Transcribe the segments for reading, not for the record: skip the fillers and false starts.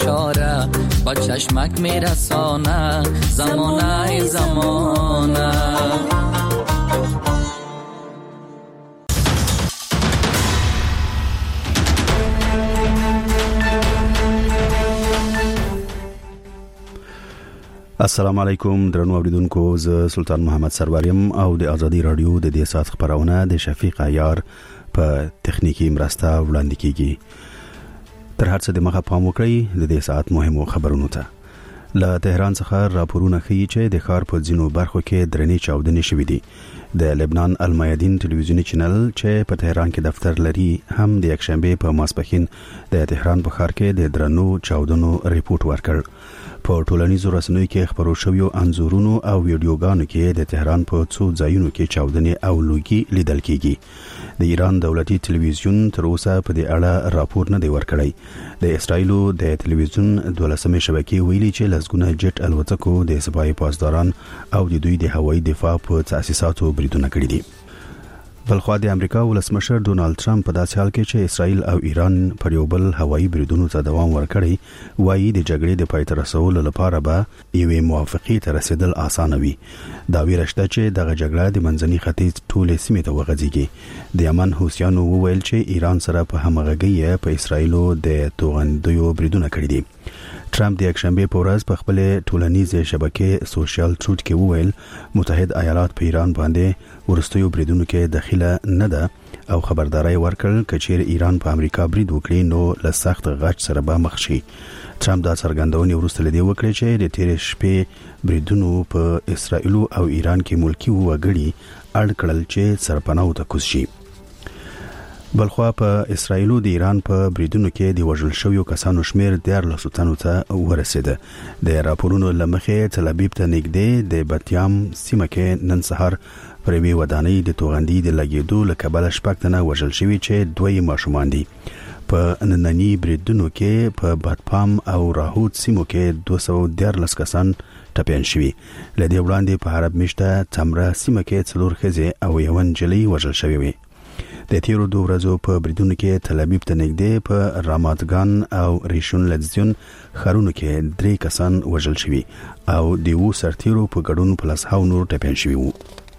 بیچاره با چشمک میرسانه زمانه زمانه. السلام علیکم درنو اوریدونکو، ز سلطان محمد سروریم او د ازادي رادیو د دې سات خبرونه د شفیق عیار په تخنیکی مرسته وړاندې کیږي. تر هر څه د مخه پام وکړئ د دې سات مهمو خبرونو ته. له تهران څخه راپورونه ښیي چې د ښار په ځینو برخو کې درنې چاودنې شوې دي. د لبنان المیادین ټلویزیونی چینل چې په تهران کې دفتر لري هم د یکشنبه په ماسپښین د تهران په ښار کې د درنو چاودنو ریپورت ورکړ. په ټولنیزو رسنیو کې خبرو شویو انځورونو او ویډیوګانو کې د تهران په څو ځایونو کې چاودنې او لوګي لیدل کیږي. د ایران دولتي ټلویزیون تر اوسه په دې اړه راپور نه دی ورکړی. د اسرایلو د ټلویزیون 12مې شبکې ویلي چې لسګونه جټ الوتکو د سپای پاسداران او د دوی د هوایي دفاع په تاسیساتو بریدونه کړي دي. بلخوا د امریکا ولسمشر ډونالد ټرمپ په داسې حال کې چې اسرائیل او ایران پر یو بل هوایي بریدونو ته دوام ورکړي وایي د جګړې د پای ته رسولو لپاره به یوې موافقې ته رسیدل اسانه وي. دا ویره شته چې دغه جګړه د منځني ختیځ ټولې سیمې ته وغځيږي. د یمن حوثیانو وویل چې ایران سره په همغږي په اسرائیلو د توغندیو بریدونه کړي دي. ټرمپ د یکشنبه په ورځ په خپل ټولنیزه شبکې سوشل ټروت کې وویل متحد ایالات په ایران باندې ورستیو بریدونو کې داخله نه ده او خبرداري ورکړل چې ایران په امریکا برید وکړي نو له سخت غچ سره به مخ شي. ټرمپ دا څرګندونه ورسته لدی وکړي چې د تیر شپې بریدونو په اسرائیل او ایران کې ملکی وګړي اړ کړل چې سرپناه ته کوز شي. بلخوا په اسرائیل او د ایران په بریدونو کې د وژل شویو کسانو شمیر 14 تنو ته ورسېده. د راپورونو لمخې تل ابیب ته نږدې د بتیام سیمه کې نن سهار پر یوې ودانۍ د توغندي د لګیدو له کبله شپږ تنه وژل شوي چې دوی ماشومان دي. په نننی بریدونو کې په بادپام او راهود سیمو کې 214 کسان ټپيان شوي. لدې وړاندې په عرب مشته تمره سیمه کې 4 ښځې او یو نجلۍ وژل شوي وي. د تیرو 2 ورځو په بریدونو کې تل ابیب ته نږدې په رامادګان او ریشون لزیون خارونو کې 3 کسان وژل شوي او دیو سرتیرو په ګډون پلس هاو نور ټپيان شوي وو.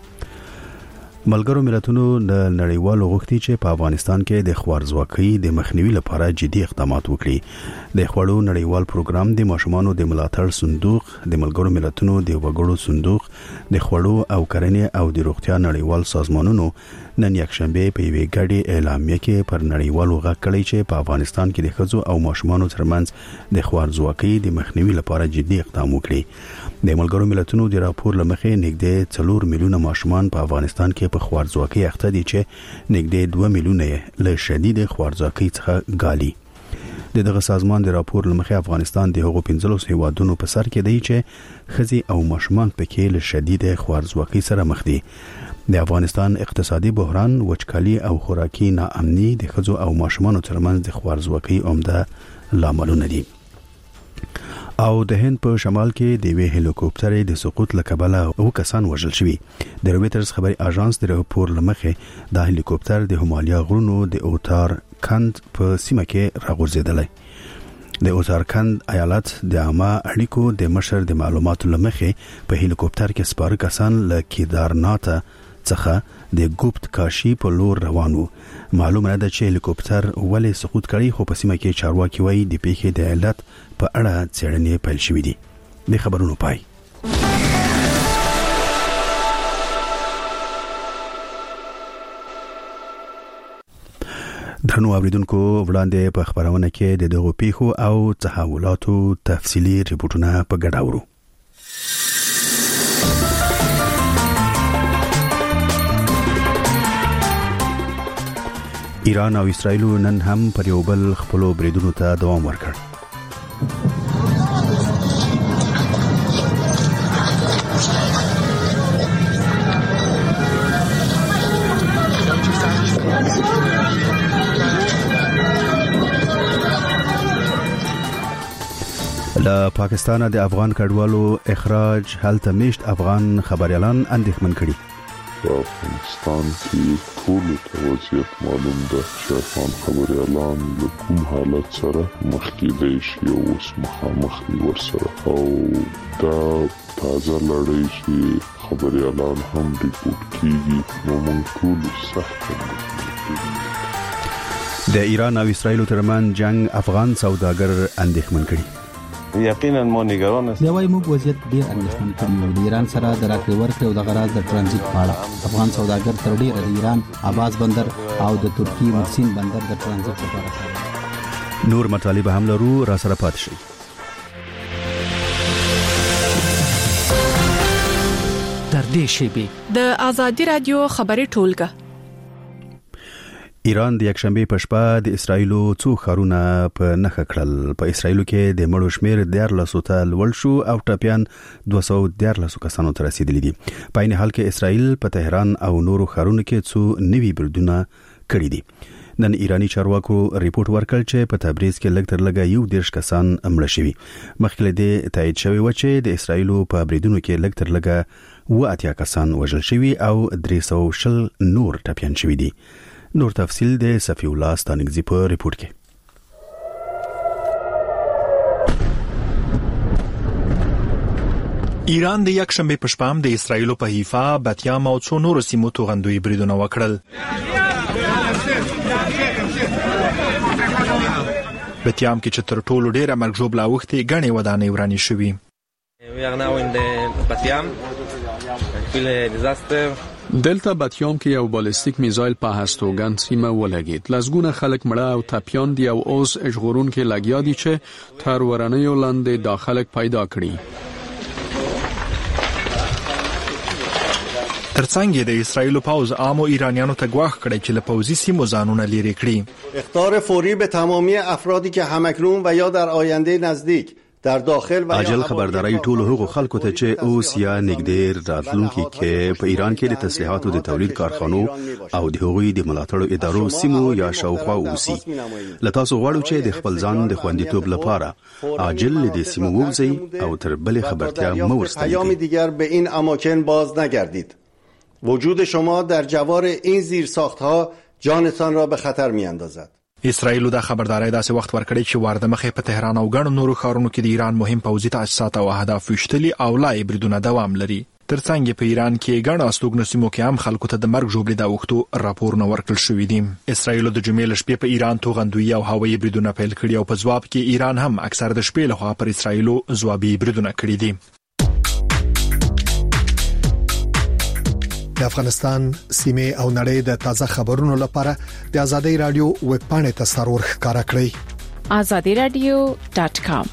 ملګرو ملتونو د نړیوالو غوښتي چې په افغانستان کې د خوارځواکۍ د مخنیوي لپاره جدي اقدامات وکړي. د خوړو نړیوال پروګرام د ماشومانو د ملاتړ صندوق، د ملګرو ملتونو د وګړو صندوق، د خوړو او کرنې او د روغتیا نړیوال سازمانونو نن یکشنبه په یوې ګډې اعلامیه کې پر نړیوالو غږ کړی چې په افغانستان کې د ښځو او ماشومانو ترمنځ د خوارځواکۍ د مخنیوي لپاره جدي اقدام وکړي. د ملګرو ملتونو د راپور لمخې نږدې 4 میلیونه ماشومان په افغانستان کې په خوارځواکۍ اخته دي چې نږدې 2 میلیونه له شدید خوارځواکۍ څخه ګالي. دغه سازمان د راپور لمخې افغانستان د هغو 15 هیوادونو په سر کې دی چې ښځې او ماشومان پکې له شدید خوارځواکۍ سره مخ دي. د افغانستان اقتصادي بحران، وچکالي او خوراکي ناامني د ښځو او ماشومانو ترمنځ د خوارځواکۍ عمده لاملونه دي. او د هند په شمال کې د وی هلیکوپټر د سقوط لکبله او کسان وژل شوي. د رويټرز خبري اژانس د راپور لمخې د هلیکوپټر د همالیا غرونو د اوتار کند په سیمه کې راغورځیدلی. د اوتارکند ایالت د عامه اړیکو د مشر د معلوماتو لمخې په هلیکوپټر کې سپاره کسان له کیدارنات څخه د ګوپت کاشي په لور روانو. معلومه ده چې هلیکوپټر ولې سقوط کړی، خو په سیمه کې چارواکي وایي د پیښې د علت په اړه څېړنې پیل شوې دي. د خبرونو پای. درنو اوریدونکو، وړاندې په خبرونه کې د دغو پیښو او تحولاتو تفصیلی ریپورتونه په ګډه اورو. ایران او اسرائیل نن هم پر یو بل خپل بریدونو ته دوام ورکړ. له پاکستان د افغان کډوالو اخراج هلته میشت افغان خبريالان اندېښمن کړي. په افغانستان کې ټولو ته وضعیت معلوم ده چې افغان خبریالان له کوم حالت سره مخ کېدای شي او اوس مخامخ دي ورسره او دا تازه لړۍ چې خبریالان هم ریپورټ کیږي نو موږ ټول سخت د ایران او اسرائیل ترمن جنگ افغان سوداګر اندېښمن کړي. یقینا مو نگران است. دی وايي موږ وضعیت ډیر اندېښمن کړی د ایران سره د راکړې ورکړې او د غراض د ترانزیت په اړه افغان سوداګر تر ډیره د ایران عباس بندر او د ترکی مرسین بندر د ترانزیت لپاره کاروي. نور مطالب هم لرو، را سره پات شئ. در دې شیبې د آزادي رادیو خبري ټولګه. ایران د یکشنبه په شپه د اسرایلو څو ښارونه په نښه کړل. په اسرایلو کې د مړو شمیر 14 ته لوړ شو او ټپيان 214 کسانو ته رسیدلي دي. په عین حال کې اسرایل په تهران او نورو ښارونو کې څو نوي بریدونه کړي دي. نن ایرانی چارواکو ریپورت ورکړ چې په تبریز کې لږ تر لږه 11 کسان مړه شوي. مخکې له دې تایید شوی و چې د اسرایلو په بریدونو کې لږ تر لږه 80 کسان وژل شوي او 320 نور ټپيان شوي دي. نور تفصیل د صفی الله ستانګزی په ریپورت کې. ایران د یکشنبه په شپه د اسرایلو په حیفا، بتیام او څو نورو سیمو توغندوی بریدونه وکړل. بتیام کې چې تر ټولو ډیره مرګ ژوبله اوښتې غنې ودانۍ ورانې شوي. دلته بتیام کې یو بالستیک میزایل په هستوګن سیمه ولګید. لزګونه خلک مړه او ټپيان دي او اوس اجغورون کې لګیا دي چې تر ورانیو لاندې داخلك پیدا کړي. ترڅنګ د اسرایل پاوز عامو ایرانیانو ته غواخ کړی چې له پوزي سیمو ځانونه لري کړي. اخطار فوری به تمامی افرادی که همکنون و یا در آینده نزدیک در داخل و عاجل خبرداري ټول حقوق خلکو ته چې اوس یا نګدیر راتلونکي کې په ایران کې د تسلیحاتو د تولید کارخانو او د هغوی د ملاتړو ادارو سیمو یا شاوخوا اوسي. لتاسو غواړو چې د خپل ځان د خوندیتوب لپاره عاجل د سیمو ووځي او تر بل خبرتیا مو ورستئ. ایام دیگر به این اماکن باز نگردید. وجود شما در جوار این زیرساخت‌ها جانتان را به خطر می‌اندازد. اسرائیل د خبرداري داسې وخت ورکړی چې وارده مخې په تهران او ګڼو نورو ښارونو کې د ایران مهم پوځي تاسیسات او اهداف وشتلي او لا بریدونه دوام لري. ترڅنګ په ایران کې ګڼو استوګنو سیمو کې هم خلکو ته د مرګ ژوبلې د اوښتو راپورونه ورکړل شوي دي. اسرائیل د جمعې له شپې په ایران توغندوی او هوایي بریدونه پیل کړي او په ځواب کې ایران هم اکثر د شپې لخوا پر اسرائیل ځوابي بریدونه کړي دي. د افغانستان سیمه او نړۍ د تازه خبرونو لپاره د آزادۍ رادیو ویب پاڼې ته سرور ښکارا کړئ. azadiradio.com.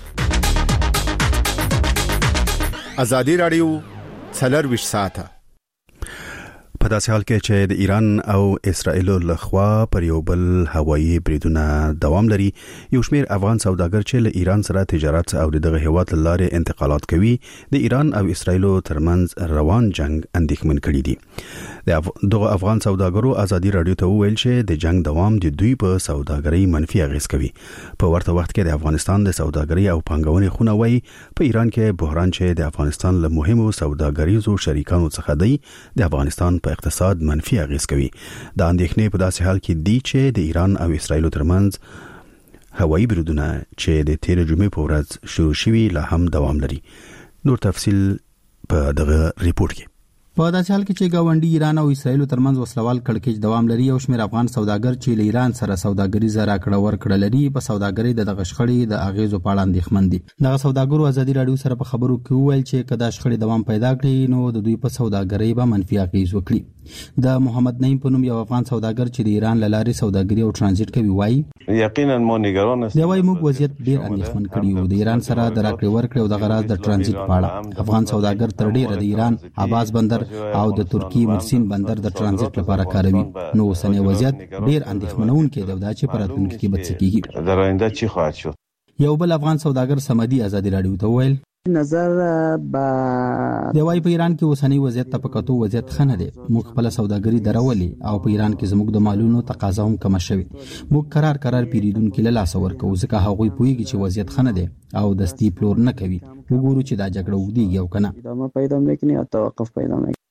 آزادۍ رادیو 24 ساعته. په داسې حال کې چې د ایران او اسرائیل لخوا پر یو بل هوایي بریدونه دوام لري، یو شمېر افغان سوداګر چې له ایران سره تجارت او دغه هیواد لارې انتقالات کوي د ایران او اسرائیل ترمنځ روان جنگ اندېښمن کړي دي. دغه افغان سوداګرو آزادي رادیو ته وویل چې د جنگ دوام د دوی په سوداګرۍ منفي اغیز کوي. په ورته وخت کې د افغانستان د سوداګرۍ او پانګونې خونه وایي په ایران کې بحران چې د افغانستان له مهمو سوداګریزو شریکانو څخه دی د افغانستان په اقتصاد منفي اغیز کوي. د اندېښنې په داسې حال کې دی چې د ایران او اسرائیل ترمنځ هوایي بریدونه چې د تیر جمعې په ورځ شروع شوي لا هم دوام لري. نور تفصیل په دغه ریپورت کې. په داسې حال کې چې گاونډي ایران او اسرائیل ترمنځ وسلوال کړکېچ دوام لري او شمېر افغان سوداګر چې له ایران سره سوداګریزه راکړه ورکړه لري په سوداګرۍ د دغه شخړې د اغیزو په اړه اندېښمن دي. دغه سوداګرو آزادي رادیو سره په خبرو کې وویل چې کدا شخړې دوام پیدا کړي نو د دوی په سوداګرۍ به منفي اغیز وکړي. د محمد نعیم په نوم یو افغان سوداګر چې د ایران له لارې سوداګري او ترانزیت کوي وایي یقینا مو نگران است. دی وايي موږ وضعیت ډیر اندېښمن کړی او د ایران سره د راکړې ورکړې او د غراض د ترانزیت په اړه افغان سوداګر تر ډیره د ایران عباس بندر او د ترکی مرسین بندر د ترانزیت لپاره کاروي. نو اوسنی وضعیت ډیر اندېښمنونکی دی دا چې په راتلونکي کې به څه کیږي. در آینده چی خواهد شد؟ یو بل افغان سوداګر سمدي آزادي رادیو ته ویل نظر با دی وايي په ایران کې اوسنی وضعیت ته پکاتو وضعیت خنه دی. موږ خپل سوداګري درولې او په ایران کې زموږ د مالونو تقاضا هم کم شوی. موږ قرار پیریدونکو له لاس ورکو ځکه هغوی پوهیږي چې وضعیت خنه دی او دستی پلور نه کوي. وګورو چې دا جګړه وګړي یو کنه ادامه پیدا نکړي او توقف پیدا نکړي.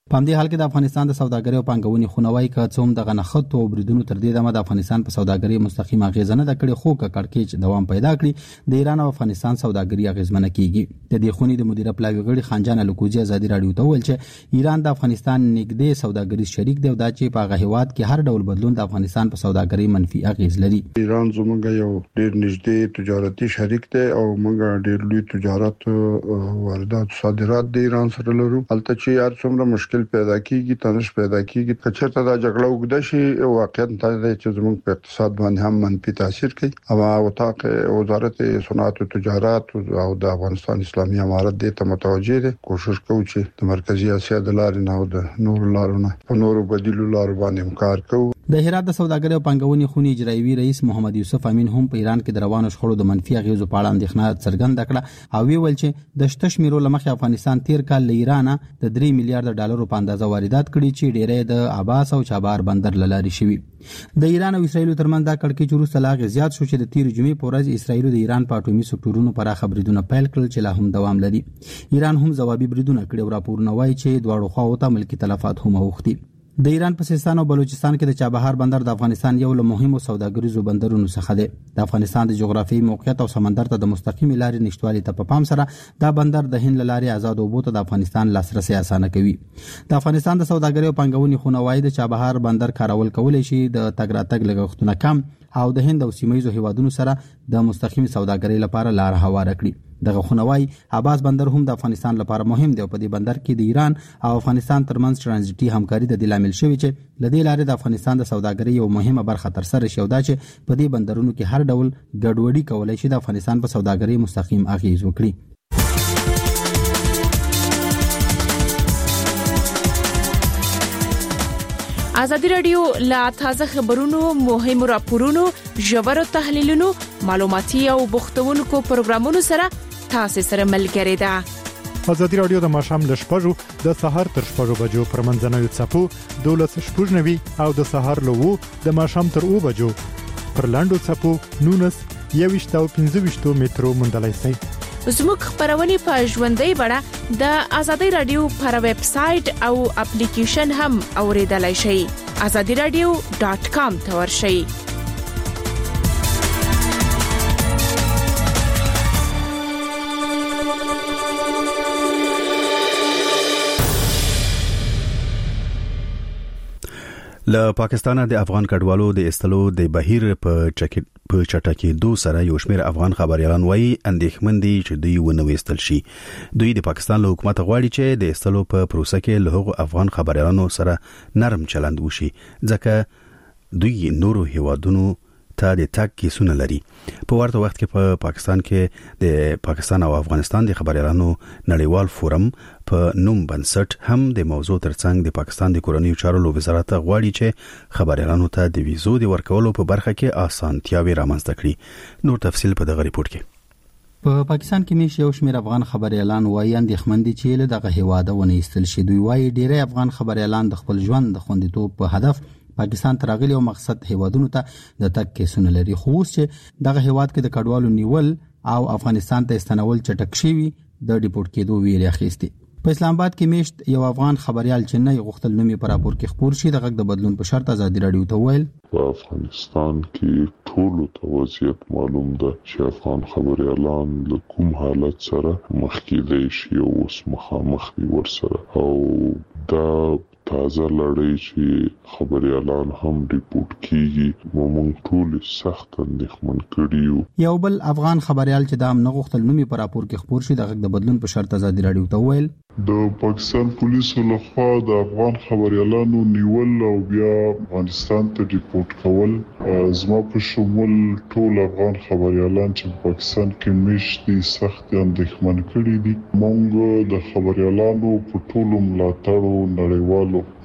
په همدې حال کې د افغانستان د سوداګرۍ او پانګونې خونوي که څوم د غنښتو او بریدونو تر دې دمه د افغانستان په سوداګرۍ مستقیم اغیزه نه کړي، خو که کړکېچ دوام پیدا کړي د ایران او افغانستان سوداګرۍ اغیزمنه کیږي. د دې خونې د مدیره پلاوي غړي خانجان الکوزي ازادي رادیو ته وویل چې ایران د افغانستان نږدې سوداګریز شریک دی او دا چې په هغه هیواد کې هر ډول بدلون د افغانستان په سوداګرۍ منفي اغیز لري. ایران زموږ یو ډېر نږدې تجارتي شریک دی او موږ ډېر لوی تجارت واردات صادرات د ایران سره لرو. هلته چې هر څومره مشکل پیدا کیږي، تنش پیدا کیږي، کچته دا جګړه وګړه شي واقعیت دا دی چې زموږ په اقتصاد باندې هم منفي تاثیر کوي. او وطاق وزارت صنعت او تجارت او د افغانستان اسلامي امارت د ته متوجه دي. کوشش کوي چې د مرکزی اسیا د لارې نه او د نور لارونو په نورو بدیلو لارو باندې کار کوي. د هرات د سوداګرۍ او پانګونې خونې اجرایوي رئیس محمد یوسف امین هم په ایران کې د روانو شخړو د منفي اغیزو په اړه اندېښنه څرګنده کړه او ویل چې د شته شمیرو لمخې افغانستان تیر کال له ایران د 3 میلیارډ ډالرو په اندازه واردات کړي چې ډېرې د عباس او چابهار بندر لاري شوی. د ایران او اسرایل ترمنځ د کړکېچ وروسته لا زیات شو چې د تیر جمعې په ورځ اسرایل د ایران په اټومي سکتورونو پراخ بریدونه پیل کړل چې لا هم دوام لري. ایران هم ځوابي بریدونه کړي او راپورونه وایي چې دواړو خواو ته ملکي تلفات هم اوښتي. د ایران په سیستان او بلوچستان کې د چابهار بندر د افغانستان یو له مهمو سوداګریزو بندرونو څخه دی. د افغانستان د جغرافیایي موقعیت او سمندر ته د مستقیم لارې نشټوالي ته په پام سره دا بندر د هند لارې آزاد اوبو ته د افغانستان لاسرسي اسانه کوي. د افغانستان د سوداګرۍ او پانګونې خونه وايي د چابهار بندر کارول کولای شي د تګ راتګ لګښتونه کم او د هند او سیمایي هیوادونو سره د مستقیم سوداګرۍ لپاره لار هواره کړي. دغه خونوای عباس بندر هم د افغانستان لپاره مهم دی او په دې بندر کې د ایران او افغانستان ترمنځ ترانزیټي همکاري د لامل شوی چې لدې لارې د افغانستان د سوداګرۍ یو مهمه برخه تر سره شي او دا چې په دې بندرونو کې هر ډول ګډوډي کولای شي د افغانستان په سوداګرۍ مستقیم اغیز وکړي. ازادي رادیو لا تازه خبرونو، مهمو راپورونو، ژورو تحلیلونو، معلوماتي او بوختونکو پروګرامونو سره تاسو سره ملګری ده. ازادي رادیو د ماشام ل شپږو د سحر تر 6 بجو پر منځنوي چپو 12:00 او د سحر له 2 د ماشام تر 2 بجو پر لاندو چپو 19 او 15 مترو مندلای سي. زموږ خبرونه په ژوندۍ بڼه د ازادي رادیو پر ویب سټ او اپلیکیشن هم اوریدلای شئ. azadiradio.com ته ورشئ. له پاکستانه د افغان کډوالو د استلو د بهیر په چټکېدو سره یو شمېر افغان خبريالان وایي اندېښمن دي چې دوی ونه وستل شي. دوی د پاکستان له حکومت غواړي چې د استلو په پروسه کې له هغو افغان خبريالانو سره نرم چلند وشي ځکه دوی نورو هیوادونو ته د تګ کیسونه لري. په ورته وخت کې په پاکستان کې د پاکستان او افغانستان د خبريالانو نړیوال فورم په نوم بنسټ هم د موضوع ترڅنګ د پاکستان د کورنیو چارو وزارت غواړي چې خبريالانو ته د ویزو د ورکولو په برخه کې اسانتیاوي رامنځته کړي. نور تفصیل په دغه ریپورت کې. په پاکستان کې مې یو شمېر افغان خبريالان وایي اندېښمن دي چې له دغه هیواده ونه ایستل شي. دوی وایي ډېری افغان خبريالان د خپل ژوند د خوندیتوب په هدف پاکستان ترغلي او مقصد هیوادونو ته د تک کیسونه لري. خو اوس چې دغه هیواد کې د کډوالو نیول او افغانستان ته استنول چټک شي د ډیپورت کېدو ویری اخیستي. په اسلام آباد کې میشت یو افغان خبريال چې نه غوښتل نومي پر راپور کې خبر شي د غږ د بدلون په شرط ازادي رادیو ته ویل په افغانستان کې ټول ته وضعیت معلوم ده چې افغان خبريالان له کوم حالت سره مخ کېدای شي او اوس مخامخ دي ورسره او دا تازه لړۍ چې خبريالان هم ریپورت کیږي موږ ټول سخت اندېښمن کړیو. یو بل افغان خبريال چې دا نه غوښتل نومي پر راپور کې خبر شي د غږ د بدلون په شرط ازادي رادیو ته ویل د پاکستان پولیسو لخوا د افغان خبريالانو نیول او بیا افغانستان ته ریپورت کول زما په شمول ټول افغان خبريالان چې په پاکستان کې مشتي سخت اندېښمن کړي دي. موږ د خبريالانو په ټولو ملاتړو نړیوالو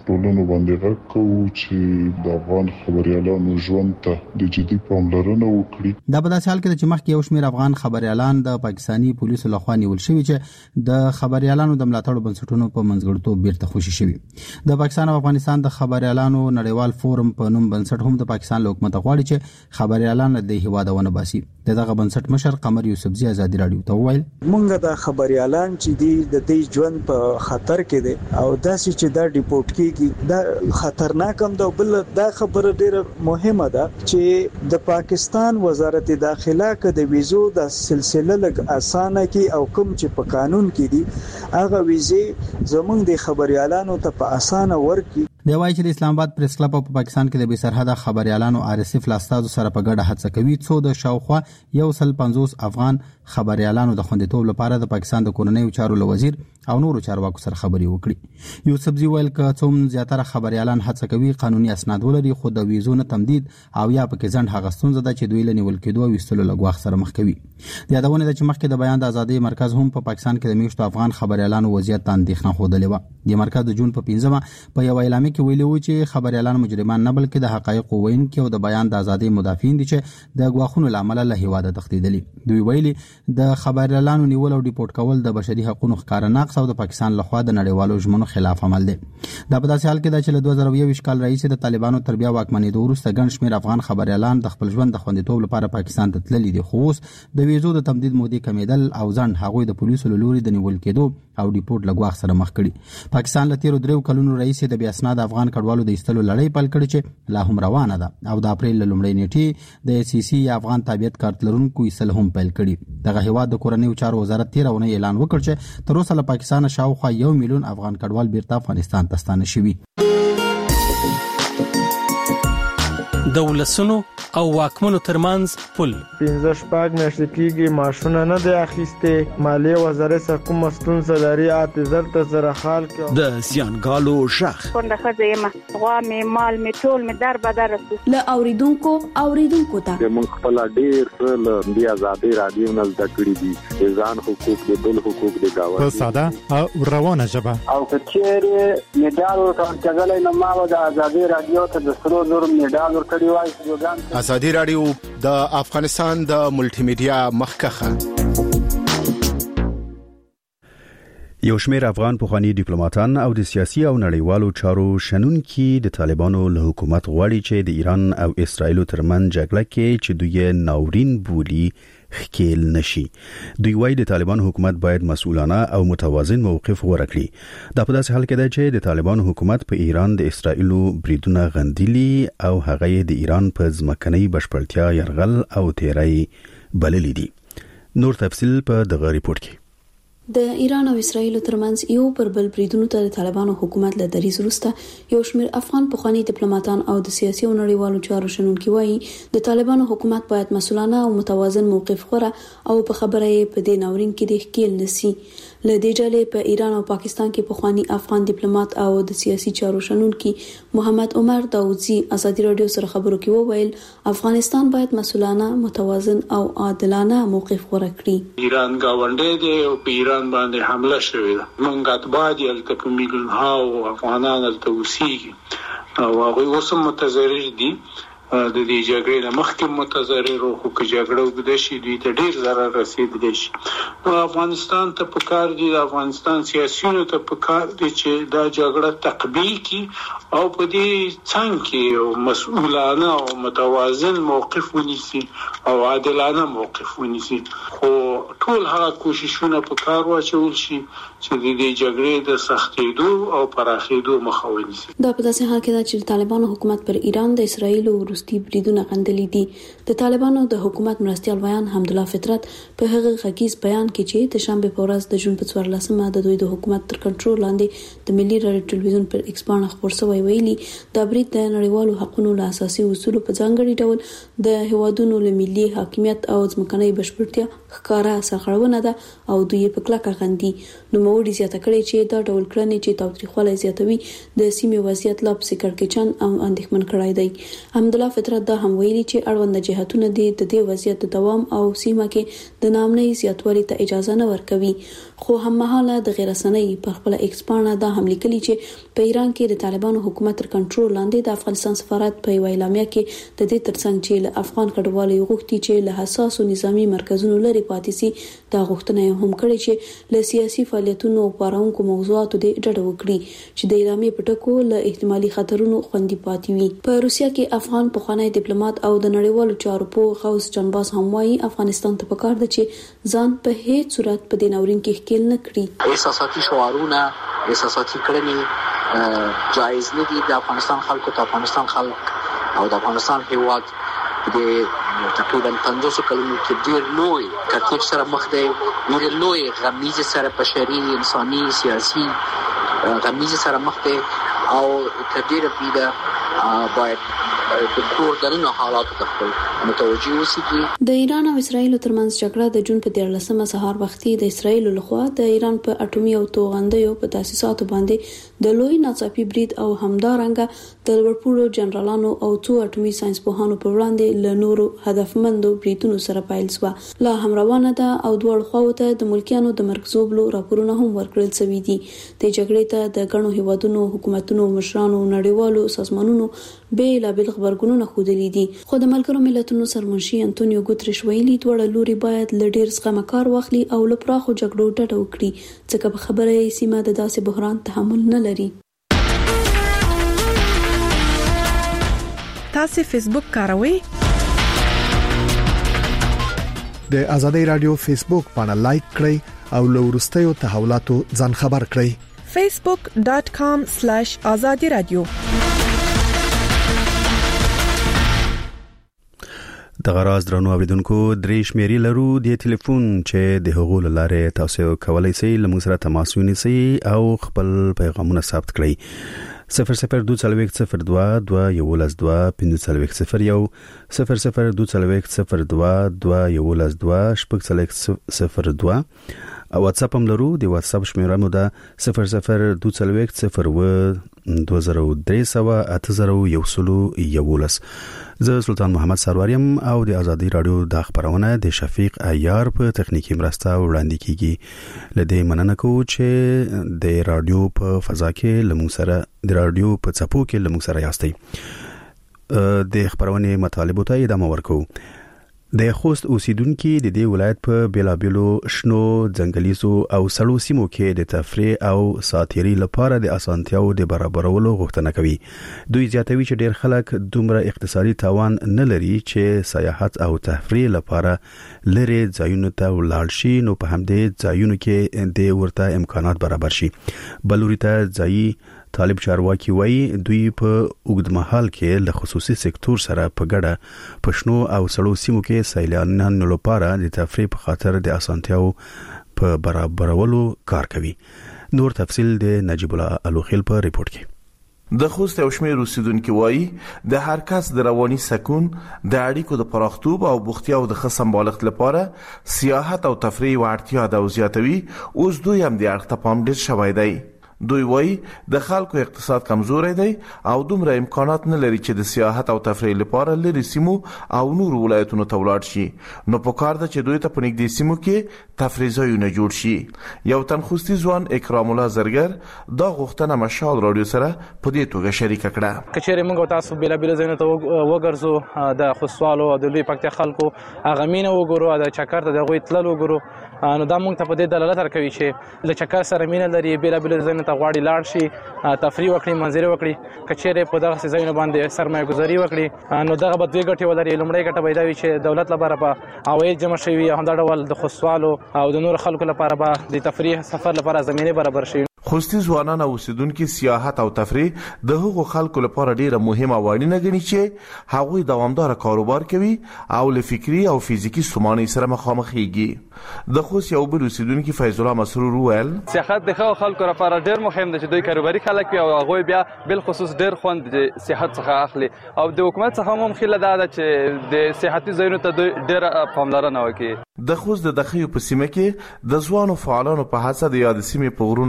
ټولنو باندې غږ کوو چې د افغان خبريالانو ژوند ته د جدي پاملرنه وکړي. دا په داسې حال کې چې مخکې یو شمېر افغان خبريالان د پاکستانی پولیسو لخوا نیول شوي چې د خبريالانو د ملاتړ بنسټونو په منځګړیتوب بیرته خوشي شوي. د پاکستان او افغانستان د خبريالانو نړیوال فورم په نوم بنسټ هم د پاکستان له حکومت غواړي چې خبريالان د هیواد ونه باسي. دغه بنسټ مشر قمر یوسفزي ازادي رادیو ته وویل مونږ د خبريالان چې د دې ژوند په خطر کې دي او داسې چې دا ډیپورت کیږي دا خطرناک هم ده. بل دا خبره ډیره مهمه ده چې د پاکستان وزارت داخله کې د ویزو د سلسله لګ اسانه کې او کوم چې په قانون کې دي هغه ویزه زمونږ د خبريالانو ته په اسانه ورکړي. دی وايي چې د اسلام آباد پریس کلب په پاکستان کې د بې سرحده خبريالانو RSF لاستازو سره په ګډه هڅه کوي څو د شاوخوا 150 افغان خبريالانو د خوندیتوب لپاره د پاکستان د کورنیو چارو وزیر او نورو چارواکو سره خبري وکړي. یوسفزي ویل ک څوم زیاتره خبريالان هڅه کوي قانوني اسناد ولري خو د ویزو نه تمدید او یا پکې ځند هغه ستونزه ده چې دوی لنیول کېدو او وستلو لګواخ سره مخ کوي. د یادونه ده چې مخکې د بیان د ازادي مرکز هم په پاکستان کې د میشتو افغان خبريالانو وضعیت ته اندېښنه خوده و. د مرکز د جون په 15 په یو اعلامیه کې ویلي و چې خبريالان مجرمان نه بلکې د حقایق ووینکي او د بیان د ازادي مدافعین دي چې د غواخونو لامل له هیواده تښتیدلي. دوی ویلي د خبريالانو نیول او ډیپورت کول د بشري حقوقو ښکار نقض او د پاکستان لخوا د نړیوالو ژمنو خلاف عمل دی. دا په داسې حال کې ده چې له 2021 کال رئیس د طالبانو تر بیا واکمنېدو وروسته ګڼ شمېر افغان خبريالان د خپل ژوند د خوندیتوب لپاره پاکستان ته تللي دي خو اوس د ویزو د تمدید مودې کمیدل او ځند هغوی د پولیسو له لوري د نیول کېدو او ډیپورت لګواخ سره مخ کړي. پاکستان له تیرو 3 کلونو رئیس د بیا اسناد افغان کډوالو د ایستلو لړۍ پیل کړې چې لا هم روانه ده او د اپریل لومړۍ نیټې د CC افغان تابعیت کارت لرونکو ایستل هم پیل کړي. دغه هیواد د کورنیو چارو وزارت تیرونه اعلان وکړ چې تر اوسه له پاکستان شاوخوا 1 میلیون افغان کډوال بیرته افغانستان ته ستانه شوي. د ولسونو او واکمنو ترمنځ پل 15 میاشتې کېږي ماشونه نه دی اخیسته مالیه وزارت څخه کوم ستونزه لري اعتذار ته سره حال کې د زیانګالو شخ څنګه خځه غوا می مال می ټول می در بدر له اوریدونکو ته موږ خپل ډیر له بیا آزادي رادیو نه زده کړی دي ځان حقوق د بل حقوق د گاوه په ساده او روانه ژبه او کچېره میډال ورکړل کېږي نو ما د آزادي رادیو ته د سرو زر میډال ورکړی وای. ازادي رادیو د افغانستان د ملټي میډیا مخکخه. یو شمېر افغان پخوانی ډیپلوماټان او د سیاسي او نړیوالو چارو شنونکي د طالبانو له حکومت غواړي چې د ایران او اسرایل ترمنځ جګړه کې چې دوی ناورین بولي خکیل نشي. دوی وايي د طالبانو حکومت باید مسؤلانه او متوازن موقف ورکړي. دا په داسې حال کې ده چې د طالبانو حکومت په ایران د اسرایل بریدونه غندلي او هغه د ایران په ځمکنۍ بشپړتیا يرغل او تیری بللي دي. نور تفصیل په دغه ریپورت کې. د ایران او اسرایل ترمنځ یو پر بل بریدونو ته د طالبانو حکومت له دریځ وروسته یو شمېر افغان پخوانی ډیپلوماټان او د سیاسي او نړیوالو چارو شنونکي وایي د طالبانو حکومت باید مسؤلانه او متوازن موقف غوره او په خبره یې په دې ناورین کې د ښکیل نسی. له دې ډلې په ایران او پاکستان کې پخوانی افغان ډیپلوماټ او د سیاسي چارو شنونکي محمد عمر داوودزي ازادي رادیو سره خبرو کې وویل افغانستان باید مسؤلانه متوازن او عادلانه موقف غوره کړي. ایران گاونډی دی او په ایران باندې حمله شوې ده. موږ اتباع یې تک میلیون ها افغانان ته وسیږي او هغه اوس متضرر دي د دې جګړې نه مخکې متضرر او که جګړه وګړي شي دوی ته ډیر ضرر رسیدلی شي. افغانستان ته پکار دي د افغانستان سیاسيونو ته پکار دي چې دا جګړه تقبیل کړي او په دې څنګه کې مسؤلانه او متوازن موقف ونیسي او عادلانه موقف ونیسي. خو ټول هغه کوششونه پکار واچول شي چې د دې جګړې د سختېدو او پراخېدو مخه ونیسي. دا په داسې حال کې ده چې طالبانو حکومت پر ایران د اسرایل او روسي بریدونه غندلي دي. د طالبانو د حکومت مرستيال بیان حمدالله فطرت په هغه غږیز بیان کې چې د شنبه په ورځ د جون په 14مه د دوی د حکومت تر کنټرول لاندې د ملي رادیو ټلویزیون پر ایکس باندې خبر شوی ویلي دا برید د نړیوالو حقوقو له اساسي اصولو په ځانګړي ډول د هوادونو له ملي حاکمیت او ځمکنۍ بشپړتیا ښکارا سرغړونه ده او دوی په کلکه غندي. نو موړي زیاته کړي چې دا ډول کړنې چې تاوتریخوالی زیاتوي د سیمې وضعیت لا پسې کړکېچن او اندېښمن کړای دی. حمدالله فطرت دا هم ویلي چې اړوند جهاتونه د دې وضعیت د دوام او سیمه کې د نامنۍ زیاتوالي ته اجازه نه ورکوي. خو هم مهاله د غیر رسنۍ په خپل ایکسپانه دا هم لیکلي چې په ایران کې د طالبانو حکومت تر کنټرول لاندې د افغانستان سفارت په اعلامیه کې د دې ترڅنګ چې له افغان کډوالو غوښتي چې له حساسو نظامی مرکزونو لري پاتې سي دا غوښتنه هم کړې چې له سیاسي فعالیتونو پارونکو موضوعاتو د ډډه وکړي چې د اعلامیه په ټکو له احتمالي خطرونو خوندي پاتې وي. په روسیا کې افغان پخوانی ډیپلوماټ او د نړیوالو چارو په غوث جنباز هم وايي افغانستان ته پکار ده چې ځان په هیڅ صورت په دې ناورین کې ښکیل نه کړي. احساساتي شعارونه احساساتي کړنې جایز نه دي. د افغانستان خلکو ته افغانستان خلک او د افغانستان هیواد د تقریبا 50 کلونو کې ډېر لوی ترتیب سره مخ دی. ډېر لوی غمیزه سره بشري انساني سیاسي غمیزه سره مخ دی او تدیر پیدا باید د کور دننه حالاتو ته خپل متوجه اوسېږي. د ایران او اسرایل ترمنځ جګړه د جون په 13 سهار وختي د اسرایل لخوا د ایران په اټومي او توغندیو په تاسیساتو باندې د لوی ناڅاپي برید او همدارنګه د لوړپوړو جنرالانو او څو اټومي ساينس پوهانو پر وړاندې له نورو هدفمندو بریدونو سره پیل شو. لا هم روانه ده او دوه خواو ته د ملکیانو د مرګ زوبلو راپورونه هم ورکړل شوي دي. د جګړې ته د غنو هیوادونو حکومتونو مشرانو نړیوالو سازمانونو بیلابل خبرګونونه خوده دي. خو د ملګرو ملتونو سرمنشي انټونیو ګوتریش ویلي دوړ لوري باید لډیر څخه کار واخلي او لپراخو جګړو ډډه وکړي ځکه په خبره یې سیمه د داسې بحران تحمل نه لري. تاسو فیسبوک کاروئ؟ د ازادي رادیو فیسبوک باندې لایک کړئ او له وروستیو تحولاتو ځان خبر کړئ. facebook.com/azadi radio. د غراز درنو اوریدونکو درې شمیرې لرو د ټلیفون چې د حقوق لاره تاسو کولای شئ لمږ سره تماس ونیسئ او خپل پیغامونه ثبت کړئ. 00201202 او واتس اپ هم لرو. د واتس اپ شمیره مو ده 002020380111. زه سلطان محمد سرواریم او د ازادي رادیو د خبرونه د شفیق عیار په تخنیکی مرسته وړاندې کیږي. لدې مننه کوم چې د رادیو په فضا کې لمون سره د رادیو په چپو کې لمون سره یاستئ. د خبرونه مطالبه ته ادامه ورکو. د خوست اوسیدونکو د دې ولایت په بیلابیلو شنو ځنګلیزو او سړو سیمو کې د تفریح او ساتيري لپاره د اسانتیاو د برابرولو غوښتنه کوي. دوی زیاتوي چې ډېر خلک دومره اقتصادي توان نه لري چې سیاحت او تفریح لپاره لري ځایونو ته ولاړ شي، نو په همدې ځایونو کې د ورته امکانات برابر شي. بلوري ته ځایي طالب چارواکي وایي دوی په اوږدمهال کې له خصوصي سکتور سره په ګډه پښنو او سړو سیمو کې سیلانیانو لپاره د تفریح په خاطر د اسانتیاو په برابرولو کار کوي. نور تفصیل د نجیب الله الوخیل په ریپورت کې. د خوست او شمیر اوسیدونکو وایي د هر کس د رواني سکون د اړیکو د پراختوب او بوختیا او د خصم بالغت لپاره سیاحت او تفریح ورتیا د زیاتوي. اوس دوی هم د اړتیا پام ډیر شوی دی. دوی وایي د خلکو اقتصاد کمزوري دی او دومره امکانات نه لري چې د سیاحت او تفریح لپاره لري سیمو او نور ولایتونو ته ولاړ شي. نو پکار ده چې دوی ته په نږدې سیمو کې تفریح ځایونه جوړ شي. یو تنخوستي ځوان اکرام الله زرګر دا غوښتنه مشال رادیو سره په دې توګه شریک کړه. کچېره موږ تاسو بلا بلا ځایونه ته وګرځو د خوستوالو او د لوی پکتیا خلکو اغمینه وګورو د چکر ته د غوي تلل وګورو. نو دا موږ ته په دې دلالت ورکوي چې د چکر سره مینه لري، بلا بلا ځایونه ته غواړي لاړ شي، تفریح وکړي، منظره وکړي. کچېره په دغه ځایونه باندې سرمایه گذاري وکړي نو دغه به دوی ګټي ولري. لومړی ګټه پیدا وي چې دولت لپاره به عواید جمع شي، هم دا ډول د خوستوالو او د نور خلکو لپاره به د تفریح سفر لپاره زمينه برابر شي. خوستي ځوانان او اوسیدونکو سیاحت او تفریح د هغو خلکو لپاره ډیره مهمه وړاندې غني چې هغوی دوامدار کاروبار کوي او له فکری او فزیکی ستونزو سره مخامخ کیږي. د خوست یو بل اوسیدونکو فیض الله مسرور وویل سیاحت د خلکو لپاره ډیر مهم دی چې دوی کاروباري خلک وي او هغه بیا بل خصوص ډیر خوند د سیاحت څخه اخلي او د حکومت څخه هم خله ده چې د سیاحتي ځایونو ته ډیر پاملرنه وکړي. د خوست د دخیو په سیمه کې د ځوانو فعالانو په هڅه د یاد سیمې په غرونو او غونډې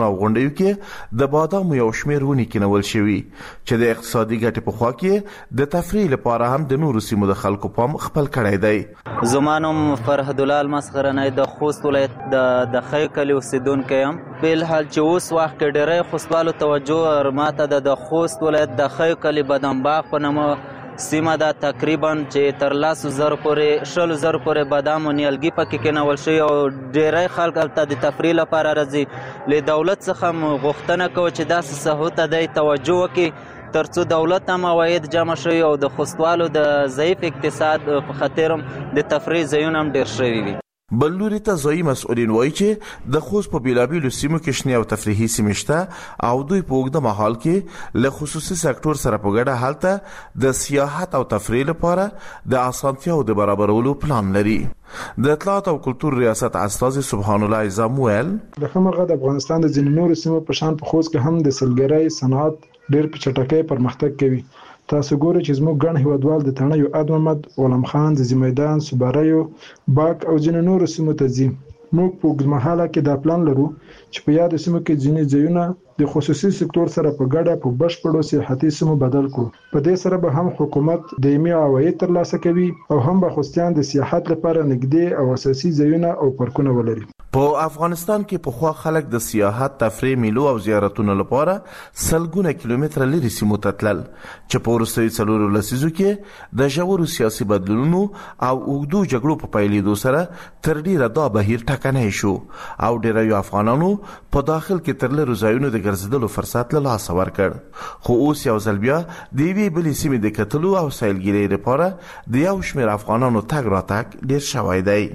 وړیو کې د بادام یو شمېر ونې کینول شوي چې د اقتصادي ګټې په خوا کې د تفریح لپاره هم د نورو سیمو د خلکو پام خپل کړی دی. زمانوم فرحت الله المسخرنی د خوست ولایت د خی کلی اوسیدونکی یم. په الحال چې اوس وخت کې ډېری خوستوالو توجه ماته د خوست ولایت د خی کلی بادام باغ په نامه سیمه دا تقریبا چې تر 100,000 پورې بادام او نیالګي پکې کېنول شوي او ډېری خلک هلته د تفریح لپاره راځي. له دولت څخه غوښتنه کوي چې داسې ساحو ته دی توجه وکړي ترڅو دولت هم عواید جمع شوي او د خوستوالو د ضعیف اقتصاد په خاطر د تفریح ځایونه هم ډېر شوي وي. بل لوري ته ځایي مسؤلین وایي چې د خوست په بیلابیلو سیمو کې شنې او تفریحي سیمې شته او دوی په اوږده مهال کې له خصوصي سکتور سره په ګډه هلته د سیاحت او تفریح لپاره د اسانتیاو د برابرولو پلان لري. د اطلاعات او کلتور ریاست استاذ سبحان الله اعظم ویل د خمرغه د افغانستان د ځینو نورو سیمو په شان په خوست کې هم د سلګرۍ صنعت ډېر په چټکۍ پرمختګ کوي. تاسو ګورئ چې زموږ ګڼ هیوادوال د تڼیو اد محمد، غلام خان، ځاځي میدان، سوباریو، باک او ځینو نورو سیمو ته ځي. موږ په اوږدمهاله کې دا پلان لرو چې په یاد سیمو کې ځینې ځایونه د خصوصي سکتور سره په ګډه په بشپړو سیاحتي سیمو بدل کړو. په دې سره به هم حکومت دایمي عواید ترلاسه کوي او هم به خوستیان د سیاحت لپاره نږدې او اساسي ځایونه او پارکونه ولري. په افغانستان کې په خوا خلک د سیاحت، تفریح، میلو او زیارتونو لپاره سلګونه کیلومتره لري سیمو ته تلل چې په وروستیو 4 لسیزو کې د ژورو سیاسي بدلونونو او اوږدو جګړو په پیلېدو سره تر ډیره دا بهیر ټکنی شو او ډیری افغانانو په داخل کې تر لرو ځایونو د ګرځېدلو فرصت له لاسه ورکړ. خو اوس یو ځل بیا د یوې بلې سیمې د کتلو او سیلګرۍ لپاره د یو شمېر افغانانو تګ راتګ ډیر شوی دی.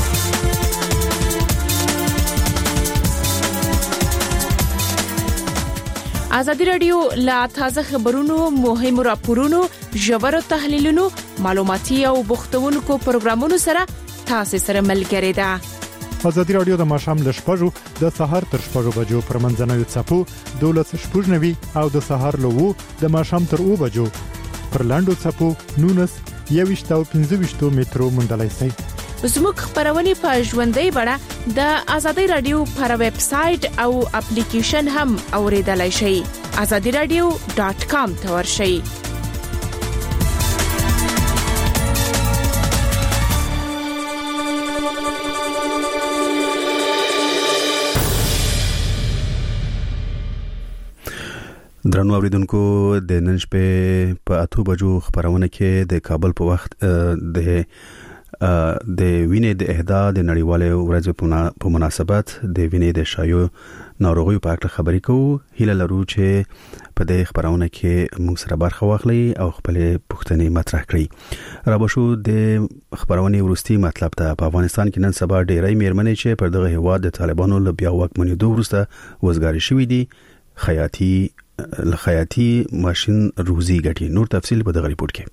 ازادي رادیو لا تازه خبرونو، مهمو راپورونو، ژورو تحلیلونو، معلوماتي او بوختونکو پروګرامونو سره تاسو سره ملګری ده. ازادي رادیو د ماښام ل 6:00 د سحر تر 6:00 بجو پر منځنوي چپو 12:90 او د سحر ل 2 د ماښام تر 2 بجو پر لاندو چپو 19:25 مترو منډلای شي. زموږ خبرونه په ژوندۍ بڼه د ازادي رادیو پر ویب سټ او اپلیکیشن هم اوریدلای شئ. azadiradio.com ته ورشئ. درنو اوریدونکو د نن شپې په 8 بجو خبرونه کې د کابل په وخت د وینې د اهدا د نړیوالې ورځې په مناسبت د وینې د شایو ناروغیو په اړه خبرې کوو. هیله لرو چې په دې خبرونه کې موږ سره برخه واخلئ او خپل پوښتنې مطرح کړئ. را بشو د خبرونه ورستي مطلب ته په افغانستان کې نن سبا ډېرې میرمنې چې پر دغه هواد د طالبانو له بیا واکمنېدو وروسته وزګاری شوې دي خیاطي ماشين روزي ګټي. نور تفصیل په دغه ریپورت کې.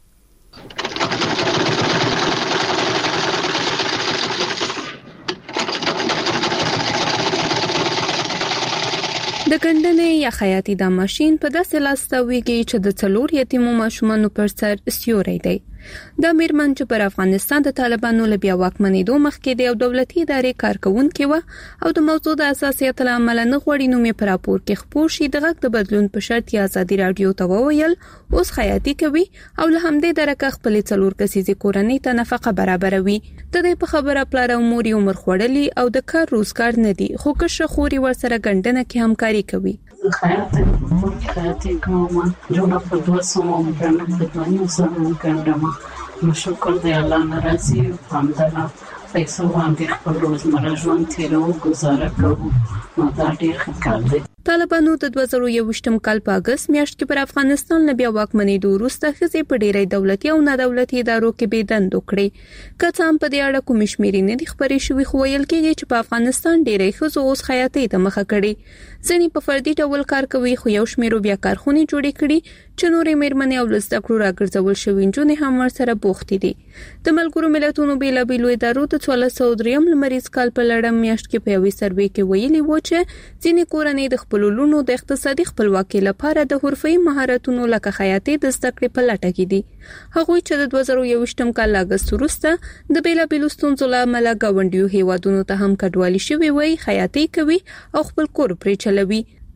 د ګندنې یا خیاطي دا ماشين په داسې لاس تاویږي چې د 4 یتیمو ماشومانو پر سر سیوري دی. د میرمن چې پر افغانستان د طالبانو له بیا واکمنېدو مخکې د یو دولتي ادارې کارکونکې و او د موضوع د اساسیت لامل نه غوړي نومې پر راپور کې خبر شي د غږ د بدلون په شرط یا ازادي رادیو ته وویل اوس خیاطي کوي او له همدې درکه خپل 4 کسیزې کورنۍ ته نفقه برابروي. د دې په خبره پلار او مور عمر خړلي او د کار روزګار نه دي خو که خوري ورسره ګندنه کې همکاري کوي. خیاطي کوم جوړه په 200 مونږ په دنیا سره کړم. شکر دی الله ناراضي همدلله پیسو باندې خپل روزمره ژوند تیرو گزاره کوو. نو دا ډېر ښه کار دی. طالبانو د 2021م کال په اگست میاشت کې پر افغانستان له بیا واکمنېدو وروسته ښځې په ډېری دولتي او نه دولتي ادارو کې بېدند وکړې. که څه هم په دې اړه کومې شمیرې نه دي خپرې شوې خو ویل کېږي چې په افغانستان ډېری ښځو اوس خیاطۍ ته مخه کړې. ځینې په فردي ډول کار کوي خو یو شمېر بیا کارخونې جوړې کړي چې نورې میرمنې او له زده کړو راګرځول شوي نجونې هم ورسره بوختې دي. د ملګرو ملتونو بېلابېلو ادارو د 1403 لمریز کال په لړم میاشت کې په یوې سروې کې ویلي و چې ځینې کورنۍ د خپلو لونو د اقتصادي خپلواکۍ لپاره د حرفي مهارتونو لکه خیاطۍ د زده کړې په لټه کې دي. هغوی چې د 2021م کال اگست وروسته د بېلابېلو ستونزو له امله ګاونډیو هیوادونو ته هم کډوالي شوي وي خیاطۍ کوي او خپل کور پرې چلوي.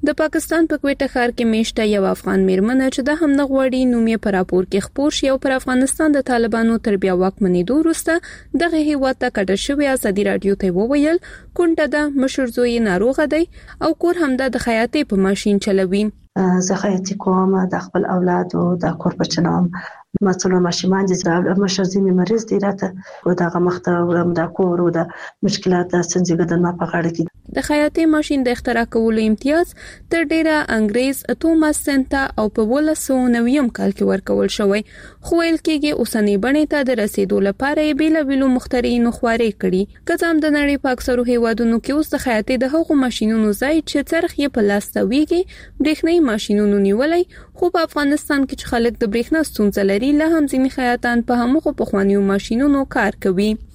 د پاکستان په کوټه ښار کې میشته یو افغان میرمنه چې د هم نغوړی نومي پر راپور کې خبر شي او پر افغانستان د طالبانو تر بیا واکمنېدو وروسته دغه هیواد ته کډه شوی ازادي رادیو ته وویل کونډه د مشر زوی ناروغه دی او کور همدا د خیاطۍ په ماشين چلوي. زه خیاطۍ کوم د خپل اولاد او د کور بچنام مثلا ماشومان دي مشر زوی مریض دی راته او دغه مخته د کور او د مشکلات سنجیدګي د ما په غاړه کې د خیاطۍ ماشين د اختراع کولو امتیاز تر ډیره انګريز توماس سنتا او په 1990 کال کې ورکول شوی خو ویل کېږي اوسنۍ بڼې ته د رسیدو لپاره بیلابیلو مخترعینو خواري کړي کزام د نړۍ په اکثرو هیوادونو کې اوس د خیاطۍ د هغو ماشينونو ځای چې څرخ یې په لاس تاویږي برېښنايي ماشينونو نیولای خو په افغانستان کې چې خلک د برېښنا ستونزه لري له هم ځینې خیاطان په همغو پخوانیو ماشينونو کار کوي.